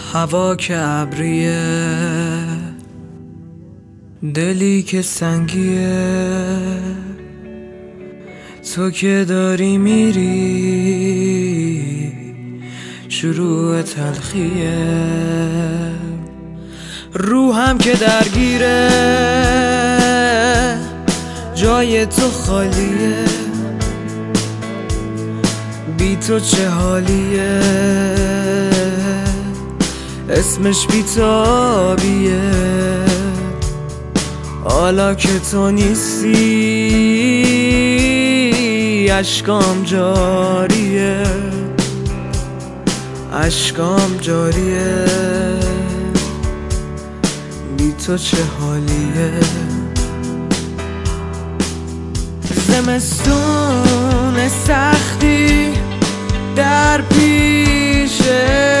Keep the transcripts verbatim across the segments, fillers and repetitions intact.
هوا که ابریه، دلی که سنگیه، تو که داری میری شروع تلخیه، روحم که درگیره جای تو خالیه، بی تو چه حالیه، اسمش بیتابیه، حالا که تو نیستی اشکام جاریه، اشکام جاریه، بی تو چه حالیه. زمستون سختی در پیشه،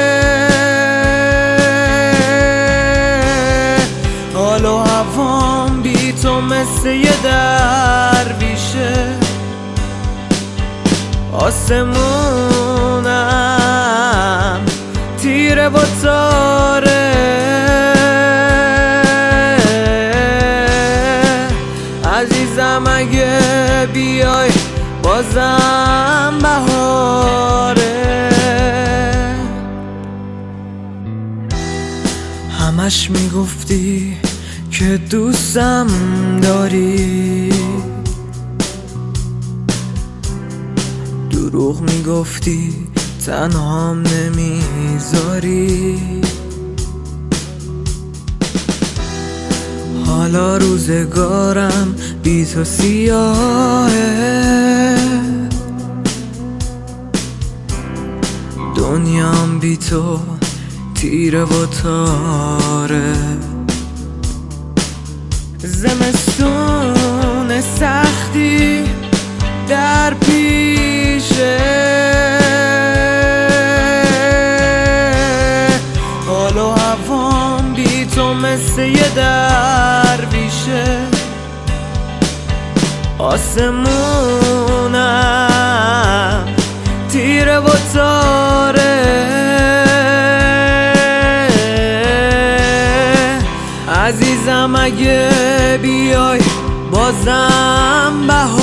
حال و هوام بی تو مثل یه درویشه، آسمونم تیره و تاره، عزیزم اگه بیای بازم بهاره. همش میگفتی که دوستم داری، دروغ میگفتی تنهام نمیذاری، حالا روزگارم بی تو سیاهه، دنیام بی تو تیره و تاره. زمستون سختی در پیشه، حال و هوام بی تو مثل یه درویشه، آسمونم تیره و تاره، عزیزم اگه بیای بازم بهاره.